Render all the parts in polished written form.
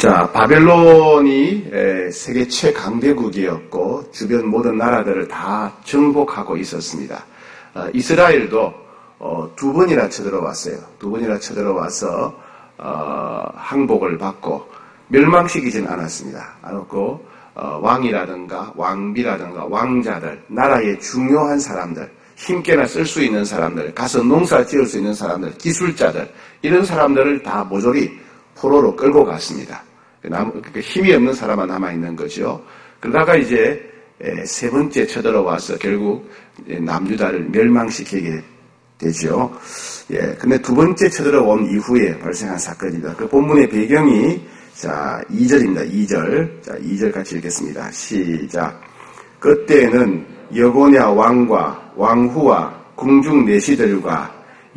자, 바벨론이 세계 최강대국이었고 주변 모든 나라들을 다 정복하고 있었습니다. 이스라엘도 두 번이나 쳐들어왔어요. 두 번이나 쳐들어와서 항복을 받고 멸망시키진 않았습니다. 않았고 왕이라든가 왕비라든가 왕자들, 나라의 중요한 사람들, 힘께나 쓸 수 있는 사람들, 가서 농사 지을 수 있는 사람들, 기술자들, 이런 사람들을 다 모조리 포로로 끌고 갔습니다. 힘이 없는 사람만 남아있는 거죠. 그러다가 이제 세 번째 쳐들어와서 결국 남유다를 멸망시키게 되죠. 근데 두 번째 쳐들어온 이후에 발생한 사건입니다. 그 본문의 배경이, 자, 2절입니다. 2절. 자, 2절 같이 읽겠습니다. 시작. 그때는 여고냐 왕과 왕후와 궁중 내시들과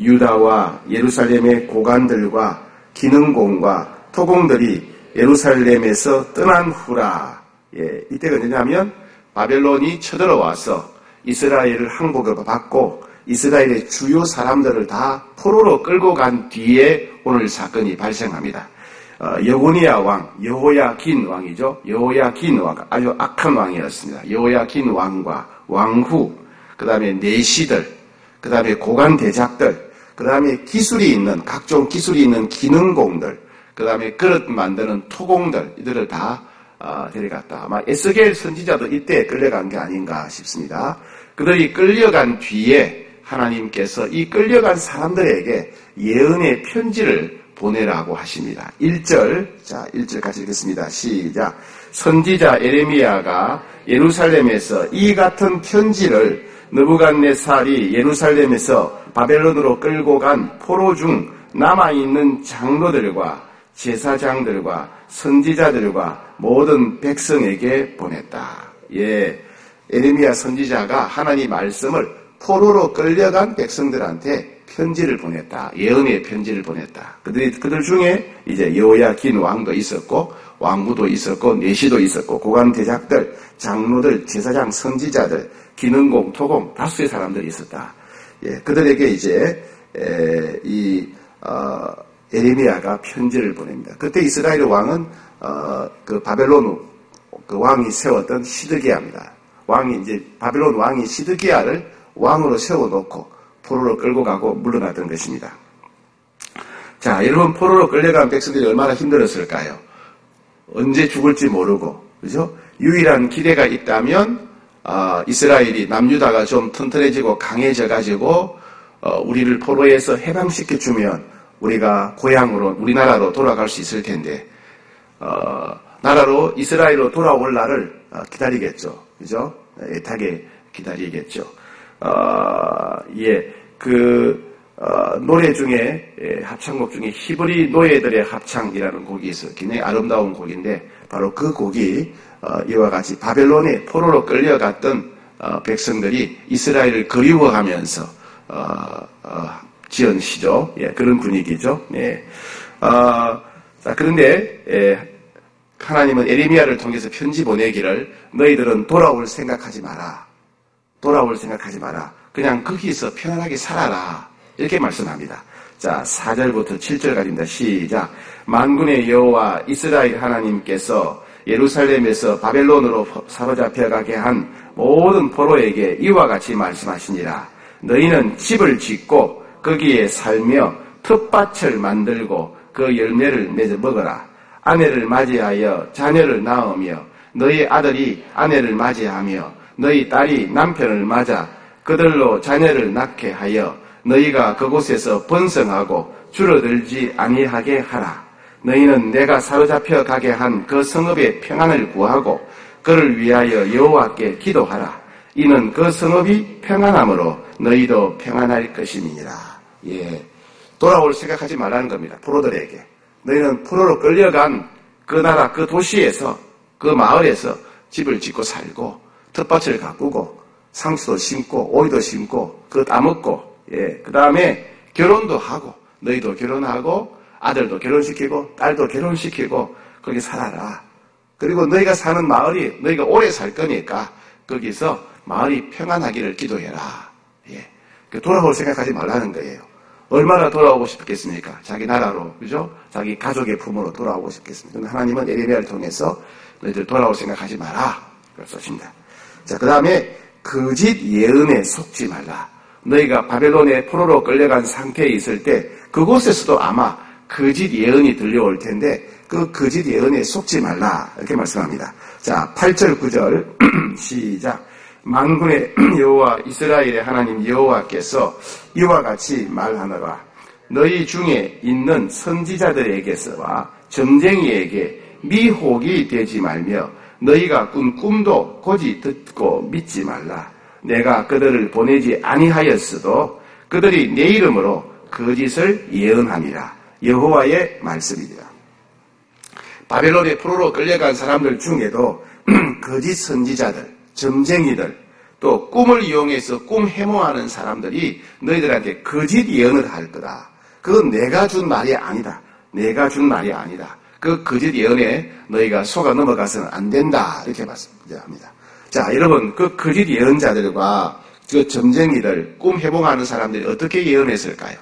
유다와 예루살렘의 고관들과 기능공과 토공들이 예루살렘에서 떠난 후라. 이때가 언제냐면 바벨론이 쳐들어와서 이스라엘을 항복을 받고 이스라엘의 주요 사람들을 다 포로로 끌고 간 뒤에 오늘 사건이 발생합니다. 여고니아 왕, 여호야긴 왕이죠. 여호야긴 왕, 아주 악한 왕이었습니다. 여호야긴 왕과 왕후, 그 다음에 내시들, 그 다음에 고관 대작들, 그 다음에 기술이 있는, 각종 기술이 있는 기능공들, 그 다음에 그릇 만드는 토공들, 이들을 다 데려갔다. 아마 에스겔 선지자도 이때 끌려간 게 아닌가 싶습니다. 그들이 끌려간 뒤에 하나님께서 이 끌려간 사람들에게 예언의 편지를 보내라고 하십니다. 1절, 자, 1절 같이 읽겠습니다. 시작. 선지자 에레미야가 예루살렘에서 이 같은 편지를 느부갓네살이 예루살렘에서 바벨론으로 끌고 간 포로 중 남아있는 장로들과 제사장들과 선지자들과 모든 백성에게 보냈다. 에레미야 선지자가 하나님 말씀을 포로로 끌려간 백성들한테 편지를 보냈다. 예언의 편지를 보냈다. 그들 중에 이제 여호야긴 왕도 있었고, 왕후도 있었고, 내시도 있었고, 고관 대작들, 장로들, 제사장, 선지자들, 기능공, 토공, 다수의 사람들이 있었다. 그들에게 이제 에레미야가 편지를 보냅니다. 그때 이스라엘 왕은 그 바벨론 그 왕이 세웠던 시드기야입니다. 바벨론 왕이 시드기야를 왕으로 세워놓고 포로로 끌고 가고 물러났던 것입니다. 자, 여러분, 포로로 끌려간 백성들이 얼마나 힘들었을까요? 언제 죽을지 모르고, 그죠? 유일한 기대가 있다면 이스라엘이 남유다가 좀 튼튼해지고 강해져가지고 우리를 포로에서 해방시켜주면 우리가 고향으로, 우리나라로 돌아갈 수 있을 텐데 나라로, 이스라엘로 돌아올 날을 기다리겠죠. 그죠? 애타게 기다리겠죠. 노래 중에, 합창곡 중에 히브리 노예들의 합창이라는 곡이 있어요. 굉장히 아름다운 곡인데, 바로 그 곡이, 이와 같이 바벨론에 포로로 끌려갔던, 백성들이 이스라엘을 그리워하면서, 지은 시죠. 그런 분위기죠. 자, 그런데, 하나님은 에레미야를 통해서 편지 보내기를 너희들은 돌아올 생각하지 마라. 그냥 거기서 편안하게 살아라. 이렇게 말씀합니다. 자, 4절부터 7절까지입니다. 시작. 만군의 여호와 이스라엘 하나님께서 예루살렘에서 바벨론으로 사로잡혀가게 한 모든 포로에게 이와 같이 말씀하시니라. 너희는 집을 짓고 거기에 살며 텃밭을 만들고 그 열매를 맺어 먹어라. 아내를 맞이하여 자녀를 낳으며 너희 아들이 아내를 맞이하며 너희 딸이 남편을 맞아 그들로 자녀를 낳게 하여 너희가 그곳에서 번성하고 줄어들지 아니하게 하라. 너희는 내가 사로잡혀 가게 한 그 성읍의 평안을 구하고 그를 위하여 여호와께 기도하라. 이는 그 성읍이 평안함으로 너희도 평안할 것임이니라. 돌아올 생각하지 말라는 겁니다. 포로들에게. 너희는 포로로 끌려간 그 나라, 그 도시에서, 그 마을에서 집을 짓고 살고 텃밭을 가꾸고 상추도 심고 오이도 심고 그거 따먹고 그 다음에 결혼도 하고 너희도 결혼하고 아들도 결혼시키고 딸도 결혼시키고 거기 살아라. 그리고 너희가 사는 마을이 너희가 오래 살 거니까 거기서 마을이 평안하기를 기도해라. 돌아올 생각하지 말라는 거예요. 얼마나 돌아오고 싶겠습니까? 자기 나라로, 그죠? 자기 가족의 품으로 돌아오고 싶겠습니까? 근데 하나님은 에레미야를 통해서 너희들 돌아올 생각하지 마라. 그렇습니다. 자, 그 다음에 거짓 예언에 속지 말라. 너희가 바벨론의 포로로 끌려간 상태에 있을 때 그곳에서도 아마 거짓 예언이 들려올 텐데 그 거짓 예언에 속지 말라. 이렇게 말씀합니다. 자, 8절, 9절 시작. 만군의 여호와 이스라엘의 하나님 여호와께서 이와 같이 말하노라. 너희 중에 있는 선지자들에게서와 점쟁이에게 미혹이 되지 말며 너희가 꾼 꿈도 고지 듣고 믿지 말라. 내가 그들을 보내지 아니하였어도 그들이 내 이름으로 거짓을 예언함이라. 여호와의 말씀이니라. 바벨론의 포로로 끌려간 사람들 중에도 거짓 선지자들, 점쟁이들, 또 꿈을 이용해서 꿈 해몽하는 사람들이 너희들한테 거짓 예언을 할 거다. 그건 내가 준 말이 아니다. 내가 준 말이 아니다. 그 거짓 예언에 너희가 속아 넘어가서는 안 된다. 이렇게 말씀합니다. 자, 여러분, 그 거짓 예언자들과 그 점쟁이들, 꿈 해몽하는 사람들이 어떻게 예언했을까요?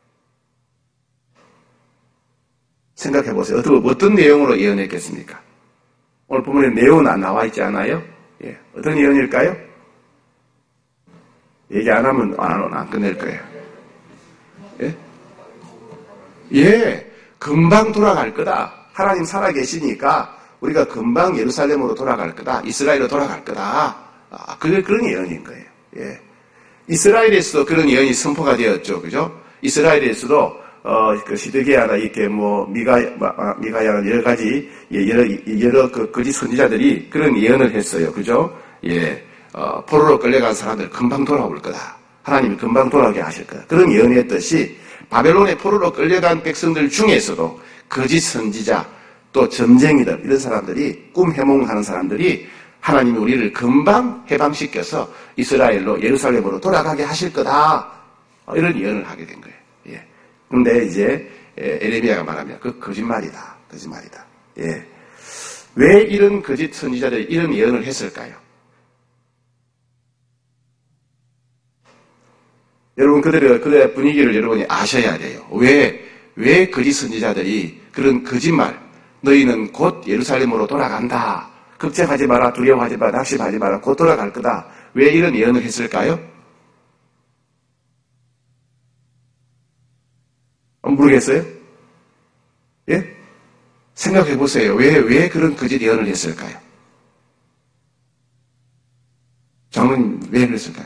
생각해 보세요. 어떤 내용으로 예언했겠습니까? 오늘 본문에 내용은 안 나와 있지 않아요? 예. 어떤 예언일까요? 얘기 안 하면 안 끝낼 거예요. 예? 예. 금방 돌아갈 거다. 하나님 살아계시니까 우리가 금방 예루살렘으로 돌아갈 거다. 이스라엘로 돌아갈 거다. 그런 예언인 거예요. 예. 이스라엘에서도 그런 예언이 선포가 되었죠. 그죠? 이스라엘에서도 그 시드기야나 이렇게 미가야나 여러 가지 여러 그 거짓 선지자들이 그런 예언을 했어요. 그죠? 예. 포로로 끌려간 사람들 금방 돌아올 거다. 하나님이 금방 돌아오게 하실 거다. 그런 예언했듯이 바벨론의 포로로 끌려간 백성들 중에서도 거짓 선지자 또 점쟁이들 이런 사람들이 꿈 해몽하는 사람들이 하나님이 우리를 금방 해방시켜서 이스라엘로 예루살렘으로 돌아가게 하실 거다. 이런 예언을 하게 된 거예요. 예. 그런데 이제 에레미야가 말하면 그 거짓말이다. 거짓말이다. 예. 왜 이런 거짓 선지자들이 이런 예언을 했을까요? 여러분 그들의 분위기를 여러분이 아셔야 돼요. 왜 거짓 선지자들이 그런 거짓말, 너희는 곧 예루살렘으로 돌아간다. 걱정하지 마라, 두려워하지 마라, 낙심하지 마라, 곧 돌아갈 거다. 왜 이런 예언을 했을까요? 모르겠어요? 예? 생각해 보세요. 왜 그런 거짓 예언을 했을까요? 장로님, 왜 그랬을까요?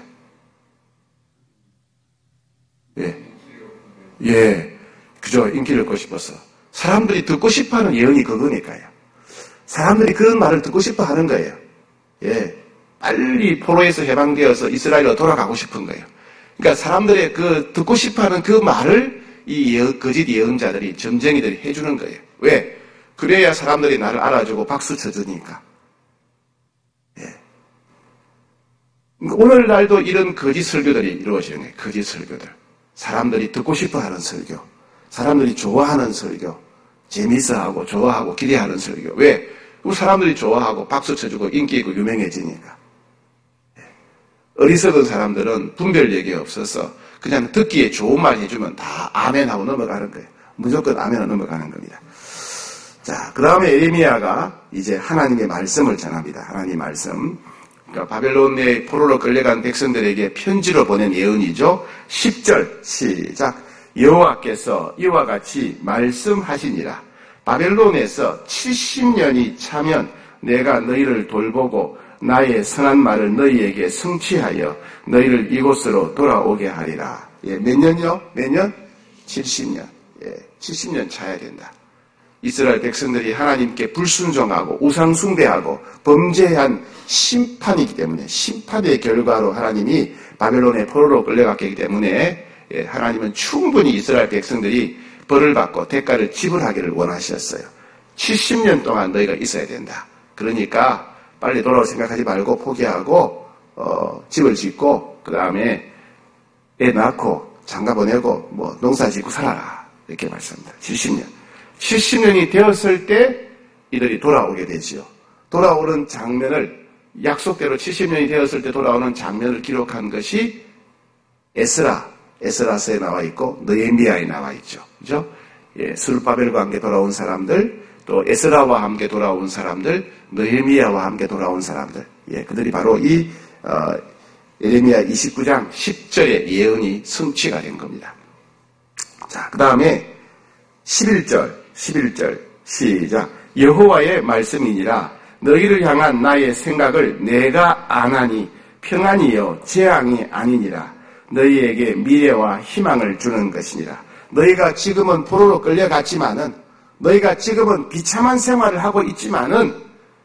예. 그죠? 인기를 얻고 싶어서. 사람들이 듣고 싶어 하는 예언이 그거니까요. 사람들이 그런 말을 듣고 싶어 하는 거예요. 예. 빨리 포로에서 해방되어서 이스라엘로 돌아가고 싶은 거예요. 그러니까 사람들의 그 듣고 싶어 하는 그 말을 이 거짓 예언자들이, 점쟁이들이 해주는 거예요. 왜? 그래야 사람들이 나를 알아주고 박수 쳐주니까. 예. 오늘날도 이런 거짓 설교들이 이루어지는 거예요. 거짓 설교들. 사람들이 듣고 싶어 하는 설교. 사람들이 좋아하는 설교. 재밌어하고 좋아하고 기대하는 설교. 왜? 사람들이 좋아하고 박수 쳐주고 인기 있고 유명해지니까. 어리석은 사람들은 분별력이 없어서 그냥 듣기에 좋은 말 해주면 다 아멘하고 넘어가는 거예요. 무조건 아멘하고 넘어가는 겁니다. 자, 그 다음에 에레미야가 이제 하나님의 말씀을 전합니다. 하나님의 말씀. 그러니까 바벨론의 포로로 끌려간 백성들에게 편지로 보낸 예언이죠. 10절 시작. 여호와께서 이와 같이 말씀하시니라. 바벨론에서 70년이 차면 내가 너희를 돌보고 나의 선한 말을 너희에게 성취하여 너희를 이곳으로 돌아오게 하리라. 예, 몇 년요? 몇 년? 70년. 예, 70년 차야 된다. 이스라엘 백성들이 하나님께 불순종하고 우상숭배하고 범죄한 심판이기 때문에 심판의 결과로 하나님이 바벨론의 포로로 끌려갔기 때문에 하나님은 충분히 이스라엘 백성들이 벌을 받고 대가를 지불하기를 원하셨어요. 70년 동안 너희가 있어야 된다. 그러니까 빨리 돌아올 생각하지 말고 포기하고 집을 짓고 그 다음에 애 낳고 장가 보내고 뭐 농사 짓고 살아라. 이렇게 말씀합니다. 70년. 70년이 되었을 때 이들이 돌아오게 되지요. 돌아오는 장면을 약속대로 70년이 되었을 때 돌아오는 장면을 기록한 것이 에스라 에스라서에 나와 있고 느헤미야에 나와 있죠. 그죠? 예, 스룹바벨과 함께 돌아온 사람들, 또 에스라와 함께 돌아온 사람들, 느헤미야와 함께 돌아온 사람들. 예, 그들이 바로 이 예레미야 29장 10절의 예언이 성취가 된 겁니다. 자, 그 다음에 11절 시작. 여호와의 말씀이니라 너희를 향한 나의 생각을 내가 아나니 평안이요 재앙이 아니니라. 너희에게 미래와 희망을 주는 것이니라. 너희가 지금은 포로로 끌려갔지만은, 너희가 지금은 비참한 생활을 하고 있지만은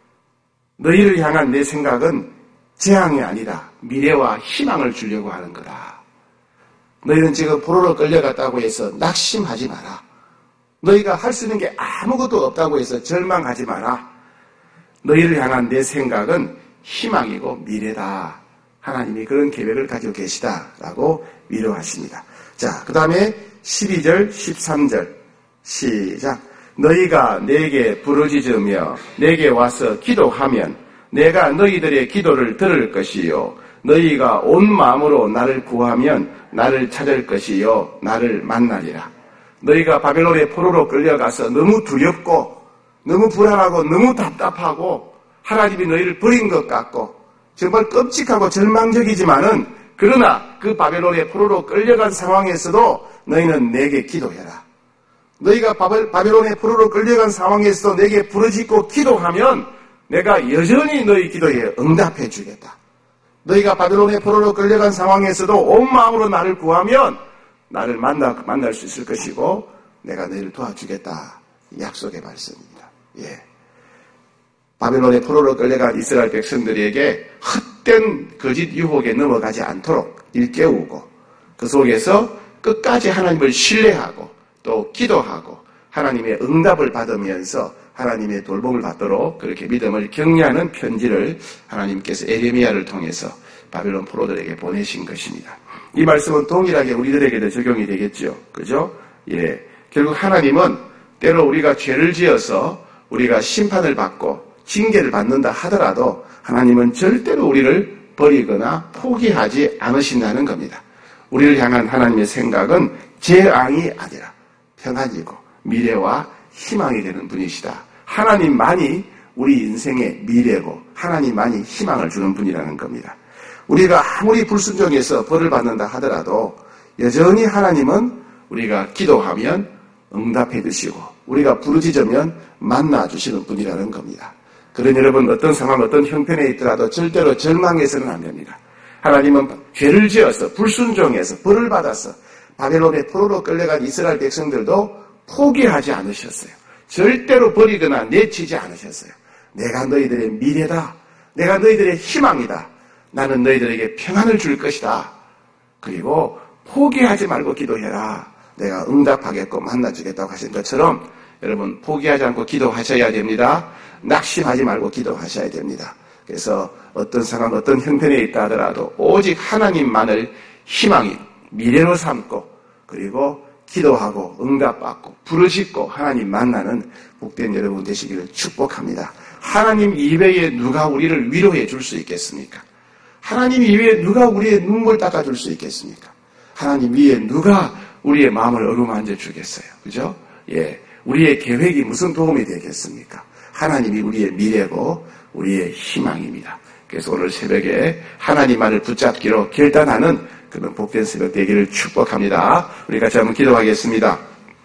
너희를 향한 내 생각은 재앙이 아니라 미래와 희망을 주려고 하는 거다. 너희는 지금 포로로 끌려갔다고 해서 낙심하지 마라. 너희가 할 수 있는 게 아무것도 없다고 해서 절망하지 마라. 너희를 향한 내 생각은 희망이고 미래다. 하나님이 그런 계획을 가지고 계시다라고 위로하십니다. 자, 그 다음에 12절, 13절 시작. 너희가 내게 부르짖으며 내게 와서 기도하면 내가 너희들의 기도를 들을 것이요 너희가 온 마음으로 나를 구하면 나를 찾을 것이요 나를 만나리라. 너희가 바벨론의 포로로 끌려가서 너무 두렵고 너무 불안하고 너무 답답하고 하나님이 너희를 버린 것 같고 정말 끔찍하고 절망적이지만은 그러나 그 바벨론의 포로로 끌려간 상황에서도 너희는 내게 기도해라. 너희가 바벨론의 포로로 끌려간 상황에서도 내게 부르짖고 기도하면 내가 여전히 너희 기도에 응답해 주겠다. 너희가 바벨론의 포로로 끌려간 상황에서도 온 마음으로 나를 구하면 나를 만날 수 있을 것이고 내가 너희를 도와주겠다. 약속의 말씀입니다. 예. 바벨론의 포로로 끌려간 이스라엘 백성들에게 헛된 거짓 유혹에 넘어가지 않도록 일깨우고 그 속에서 끝까지 하나님을 신뢰하고 또 기도하고 하나님의 응답을 받으면서 하나님의 돌봄을 받도록 그렇게 믿음을 격려하는 편지를 하나님께서 예레미야를 통해서 바벨론 포로들에게 보내신 것입니다. 이 말씀은 동일하게 우리들에게도 적용이 되겠죠. 그죠? 예. 결국 하나님은 때로 우리가 죄를 지어서 우리가 심판을 받고 징계를 받는다 하더라도 하나님은 절대로 우리를 버리거나 포기하지 않으신다는 겁니다. 우리를 향한 하나님의 생각은 재앙이 아니라 평안이고 미래와 희망이 되는 분이시다. 하나님만이 우리 인생의 미래고 하나님만이 희망을 주는 분이라는 겁니다. 우리가 아무리 불순종해서 벌을 받는다 하더라도 여전히 하나님은 우리가 기도하면 응답해 주시고 우리가 부르짖으면 만나주시는 분이라는 겁니다. 그러니 여러분 어떤 상황 어떤 형편에 있더라도 절대로 절망해서는 안 됩니다. 하나님은 죄를 지어서 불순종해서 벌을 받아서 바벨론의 포로로 끌려간 이스라엘 백성들도 포기하지 않으셨어요. 절대로 버리거나 내치지 않으셨어요. 내가 너희들의 미래다. 내가 너희들의 희망이다. 나는 너희들에게 평안을 줄 것이다. 그리고 포기하지 말고 기도해라. 내가 응답하겠고 만나주겠다고 하신 것처럼 여러분 포기하지 않고 기도하셔야 됩니다. 낙심하지 말고 기도하셔야 됩니다. 그래서 어떤 상황 어떤 형편에 있다 하더라도 오직 하나님만을 희망이 미래로 삼고 그리고 기도하고 응답받고 부르짖고 하나님 만나는 복된 여러분 되시기를 축복합니다. 하나님 이외에 누가 우리를 위로해 줄 수 있겠습니까? 하나님 이외에 누가 우리의 눈물 닦아줄 수 있겠습니까? 하나님 위에 누가 우리의 마음을 어루만져 주겠어요? 그죠? 예. 우리의 계획이 무슨 도움이 되겠습니까? 하나님이 우리의 미래고 우리의 희망입니다. 그래서 오늘 새벽에 하나님만을 붙잡기로 결단하는 그런 복된 새벽 되기를 축복합니다. 우리 같이 한번 기도하겠습니다.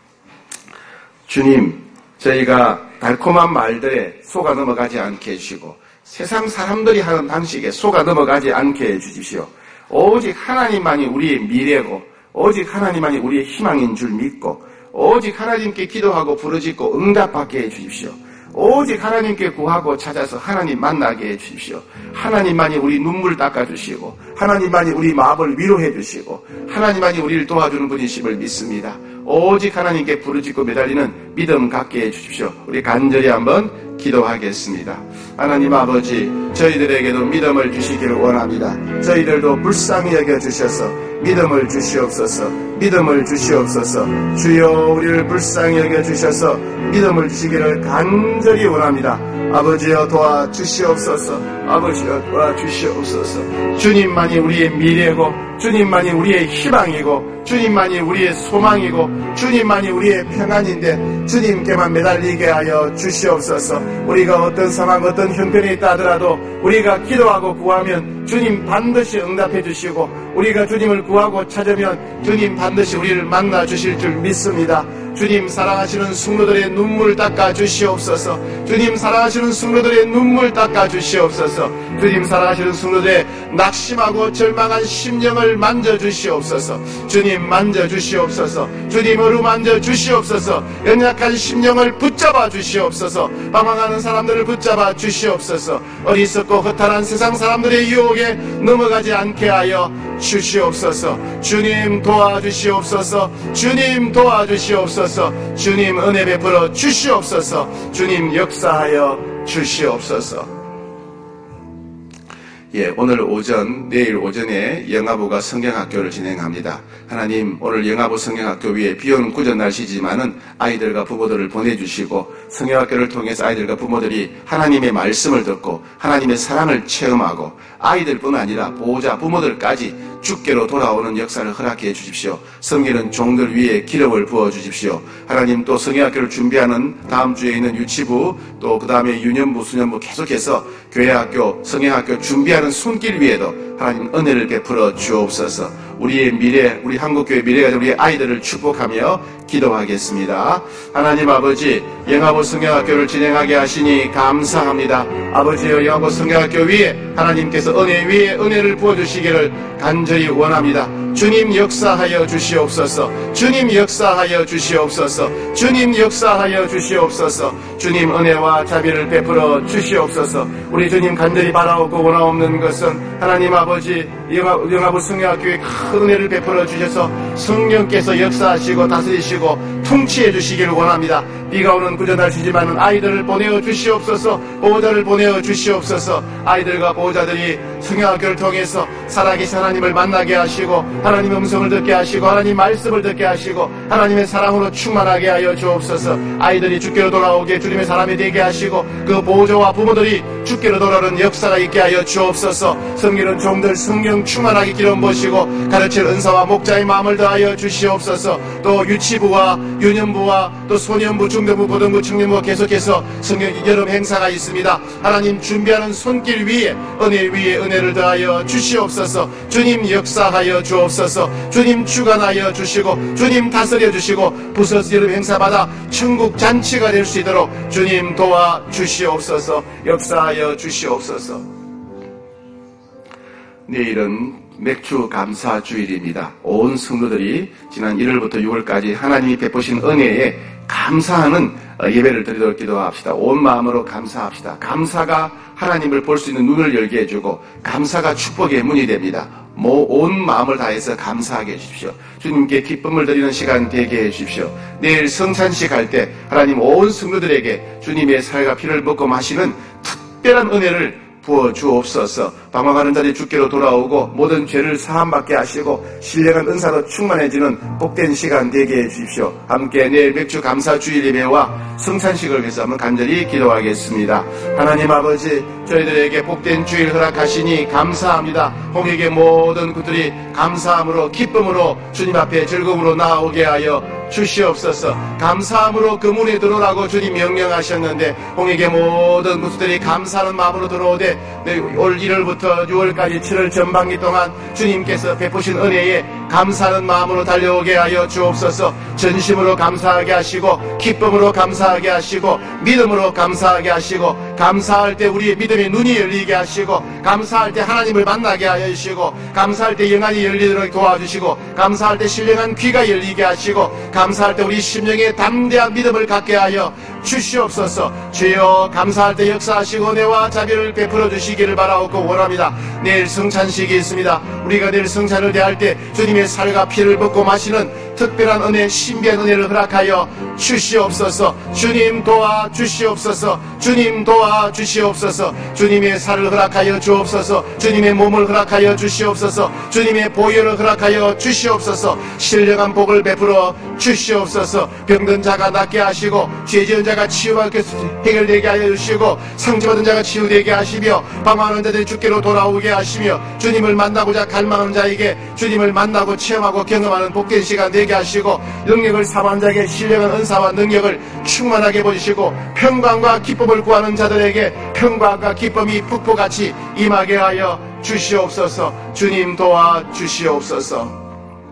주님, 저희가 달콤한 말들에 속아 넘어가지 않게 해주시고 세상 사람들이 하는 방식에 속아 넘어가지 않게 해주십시오. 오직 하나님만이 우리의 미래고 오직 하나님만이 우리의 희망인 줄 믿고 오직 하나님께 기도하고 부르짖고 응답받게 해주십시오. 오직 하나님께 구하고 찾아서 하나님 만나게 해주십시오. 하나님만이 우리 눈물 닦아주시고 하나님만이 우리 마음을 위로해 주시고 하나님만이 우리를 도와주는 분이심을 믿습니다. 오직 하나님께 부르짖고 매달리는 믿음 갖게 해주십시오. 우리 간절히 한번 기도하겠습니다. 하나님 아버지, 저희들에게도 믿음을 주시기를 원합니다. 저희들도 불쌍히 여겨주셔서 믿음을 주시옵소서. 믿음을 주시옵소서. 주여 우리를 불쌍히 여겨주셔서 믿음을 주시기를 간절히 원합니다. 아버지여 도와주시옵소서. 아버지여 도와주시옵소서. 주님만이 우리의 미래고 주님만이 우리의 희망이고 주님만이 우리의 소망이고 주님만이 우리의 평안인데 주님께만 매달리게 하여 주시옵소서. 우리가 어떤 상황 어떤 형편에 있다 하더라도 우리가 기도하고 구하면 주님 반드시 응답해 주시고 우리가 주님을 구하고 찾으면 주님 반드시 우리를 만나 주실 줄 믿습니다. 주님 사랑하시는 성도들의 눈물 닦아 주시옵소서. 주님 사랑하시는 성도들의 눈물 닦아 주시옵소서. 주님 사랑하시는 성도들의 낙심하고 절망한 심령을 만져 주시옵소서. 주님 만져 주시옵소서. 주님 어루만져 주시옵소서. 연약한 심령을 붙잡아 주시옵소서. 방황하는 사람들을 붙잡아 주시옵소서. 어리석고 허탄한 세상 사람들의 유혹에 넘어가지 않게 하여 주시옵소서. 주님 도와주시옵소서. 주님 도와주시옵소서. 주님 은혜 베풀어 주시옵소서. 주님 역사하여 주시옵소서. 오늘 오전, 내일 오전에 영아부가 성경학교를 진행합니다. 하나님, 오늘 영아부 성경학교 위에 비오는 구전 날씨지만은 아이들과 부모들을 보내주시고 성경학교를 통해서 아이들과 부모들이 하나님의 말씀을 듣고 하나님의 사랑을 체험하고 아이들뿐 아니라 보호자, 부모들까지 주께로 돌아오는 역사를 허락해 주십시오. 성경은 종들 위에 기름을 부어 주십시오. 하나님, 또 성경학교를 준비하는 다음 주에 있는 유치부, 또 그 다음에 유년부, 수년부 계속해서 교회학교, 성경학교 준비하는 손길 위에도 하나님 은혜를 베풀어 주옵소서. 우리의 미래, 우리 한국교회 미래가 된 우리의 아이들을 축복하며 기도하겠습니다. 하나님 아버지, 영아부 성경학교를 진행하게 하시니 감사합니다. 아버지여, 영아부 성경학교 위에 하나님께서 은혜 위에 은혜를 부어주시기를 간절히 원합니다. 주님 역사하여 주시옵소서. 주님 역사하여 주시옵소서. 주님 역사하여 주시옵소서. 주님 은혜와 자비를 베풀어 주시옵소서. 우리 주님 간절히 바라옵고 원하옵는 것은 하나님 아버지, 영아부 성경학교에 큰 은혜를 베풀어 주셔서 성령께서 역사하시고 다스리시고 통치해 주시기를 원합니다. 비가 오는 구전 날씨지만 아이들을 보내어 주시옵소서. 보호자를 보내어 주시옵소서. 아이들과 보호자들이 성경학교를 통해서 살아계신 하나님을 만나게 하시고 하나님의 음성을 듣게 하시고 하나님 말씀을 듣게 하시고 하나님의 사랑으로 충만하게 하여 주옵소서. 아이들이 주께로 돌아오게 주님의 사람이 되게 하시고 그 보호자와 부모들이 주께로 돌아오는 역사가 있게 하여 주옵소서. 섬기는 종들 성령 충만하게 기름 부으시고 가르칠 은사와 목자의 마음을 더하여 주시옵소서. 또 유치부와 유년부와 또 소년부, 중등부, 고등부, 청년부가 계속해서 성경 여름 행사가 있습니다. 하나님 준비하는 손길 위에 은혜 위에 은혜를 더하여 주시옵소서. 주님 역사하여 주옵소서. 주님 주관하여 주시고 주님 다스려 주시고 부서스 여름 행사마다 천국 잔치가 될 수 있도록 주님 도와 주시옵소서. 역사하여 주시옵소서. 내일은 맥주 감사 주일입니다. 온 성도들이 지난 1월부터 6월까지 하나님이 베푸신 은혜에 감사하는 예배를 드리도록 기도합시다. 온 마음으로 감사합시다. 감사가 하나님을 볼 수 있는 눈을 열게 해주고 감사가 축복의 문이 됩니다. 온 마음을 다해서 감사하게 해주십시오. 주님께 기쁨을 드리는 시간 되게 해주십시오. 내일 성찬식 할 때 하나님 온 성도들에게 주님의 살과 피를 먹고 마시는 특별한 은혜를 부어 주옵소서. 방황하는 자들이 주께로 돌아오고 모든 죄를 사함받게 하시고 신령한 은사로 충만해지는 복된 시간 되게 해주십시오. 함께 내일 맥주 감사 주일 예배와 성찬식을 위해서 한번 간절히 기도하겠습니다. 하나님 아버지, 저희들에게 복된 주일 허락하시니 감사합니다. 홍익의 모든 그들이 감사함으로 기쁨으로 주님 앞에 즐거움으로 나오게 하여 주시옵소서. 감사함으로 그 문에 들어오라고 주님 명령하셨는데 홍익의 모든 구수들이 감사하는 마음으로 들어오되 올 1월부터 6월까지 7월 전반기 동안 주님께서 베푸신 은혜에 감사하는 마음으로 달려오게 하여 주옵소서. 전심으로 감사하게 하시고 기쁨으로 감사하게 하시고 믿음으로 감사하게 하시고 감사할 때 우리의 믿음의 눈이 열리게 하시고 감사할 때 하나님을 만나게 하여 주시고 감사할 때 영안이 열리도록 도와주시고 감사할 때 신령한 귀가 열리게 하시고 감사할 때 우리 심령에 담대한 믿음을 갖게 하여 주시옵소서. 주여, 감사할 때 역사하시고 은혜와 자비를 베풀어 주시기를 바라옵고 원합니다. 내일 성찬식이 있습니다. 우리가 내일 성찬을 대할 때 주님의 살과 피를 먹고 마시는 특별한 은혜, 신비한 은혜를 허락하여 주시옵소서. 주님 도와주시옵소서. 주님 도와주시옵소서. 주님의 살을 허락하여 주옵소서. 주님의 몸을 허락하여 주시옵소서. 주님의 보혈을 허락하여 주시옵소서. 신령한 복을 베풀어 주시옵소서. 병든 자가 낫게 하시고 죄 지은 자가 치유받게 해결되게 하여 주시고 상처받은 자가 치유되게 하시며 방황하는 자들이 주께로 돌아오게 하시며 주님을 만나고자 갈망하는 자에게 주님을 만나고 체험하고 경험하는 복된 시간 되게 하시고 능력을 사모하는 자에게 신령한 은사와 능력을 충만하게 보시고 평강과 기쁨을 구하는 자들에게 평강과 기쁨이 폭포같이 임하게 하여 주시옵소서. 주님 도와주시옵소서.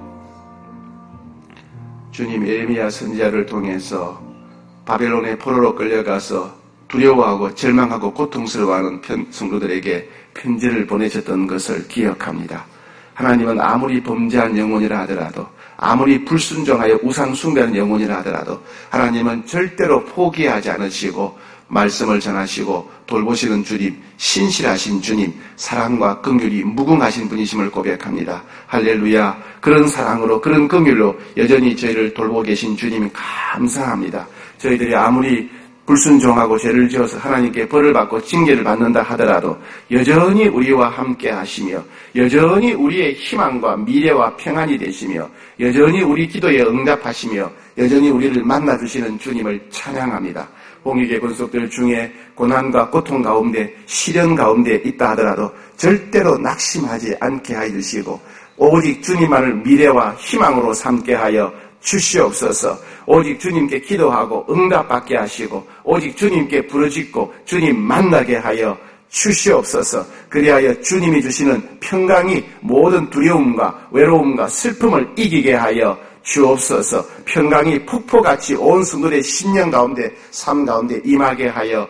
주님, 예레미야 선지자를 통해서 바벨론의 포로로 끌려가서 두려워하고 절망하고 고통스러워하는 성도들에게 편지를 보내셨던 것을 기억합니다. 하나님은 아무리 범죄한 영혼이라 하더라도, 아무리 불순종하여 우상 숭배하는 영혼이라 하더라도 하나님은 절대로 포기하지 않으시고 말씀을 전하시고 돌보시는 주님, 신실하신 주님, 사랑과 긍휼이 무궁하신 분이심을 고백합니다. 할렐루야. 그런 사랑으로, 그런 긍휼로 여전히 저희를 돌보고 계신 주님 감사합니다. 저희들이 아무리 불순종하고 죄를 지어서 하나님께 벌을 받고 징계를 받는다 하더라도 여전히 우리와 함께 하시며 여전히 우리의 희망과 미래와 평안이 되시며 여전히 우리 기도에 응답하시며 여전히 우리를 만나주시는 주님을 찬양합니다. 홍익의 권속들 중에 고난과 고통 가운데 시련 가운데 있다 하더라도 절대로 낙심하지 않게 하여 주시고 오직 주님만을 미래와 희망으로 삼게 하여 주시옵소서. 오직 주님께 기도하고 응답받게 하시고 오직 주님께 부르짖고 주님 만나게 하여 주시옵소서. 그리하여 주님이 주시는 평강이 모든 두려움과 외로움과 슬픔을 이기게 하여 주옵소서. 평강이 폭포같이 온 성도의 신령 가운데 삶 가운데 임하게 하여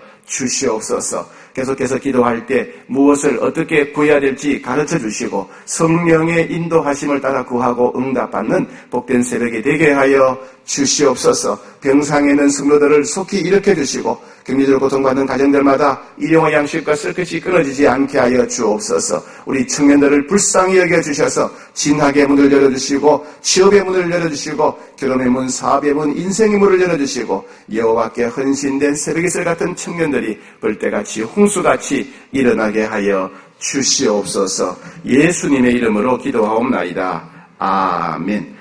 주시옵소서. 계속해서 기도할 때 무엇을 어떻게 구해야 될지 가르쳐 주시고 성령의 인도하심을 따라 구하고 응답받는 복된 새벽이 되게 하여 주시옵소서. 병상에 있는 성도들을 속히 일으켜 주시고 격리적으로 고통받는 가정들마다 일용할 양식과 쓸 것이 끊어지지 않게 하여 주옵소서. 우리 청년들을 불쌍히 여겨주셔서 진학의 문을 열어주시고 취업의 문을 열어주시고 결혼의 문, 사업의 문, 인생의 문을 열어주시고 여호와께 헌신된 새벽이슬 같은 청년들이 벌떼같이 홍수같이 일어나게 하여 주시옵소서. 예수님의 이름으로 기도하옵나이다. 아멘.